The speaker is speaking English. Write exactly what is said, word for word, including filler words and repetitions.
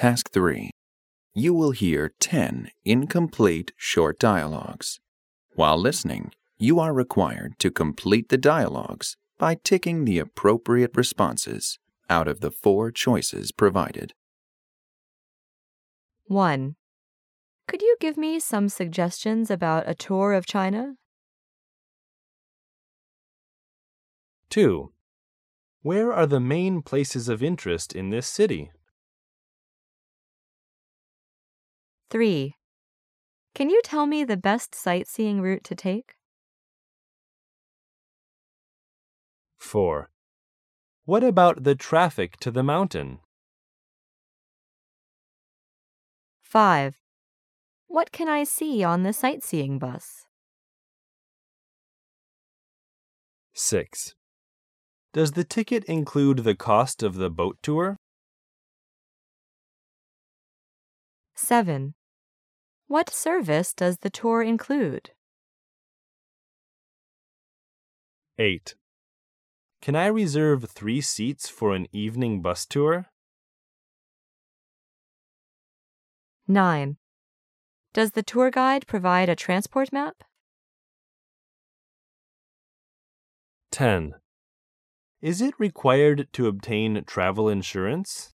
Task three. You will hear ten incomplete short dialogues. While listening, you are required to complete the dialogues by ticking the appropriate responses out of the four choices provided. one. Could you give me some suggestions about a tour of China? two. Where are the main places of interest in this city? three. Can you tell me the best sightseeing route to take? four. What about the traffic to the mountain? five. What can I see on the sightseeing bus? six. Does the ticket include the cost of the boat tour? seven. What service does the tour include? eight. Can I reserve three seats for an evening bus tour? nine. Does the tour guide provide a transport map? ten. Is it required to obtain travel insurance?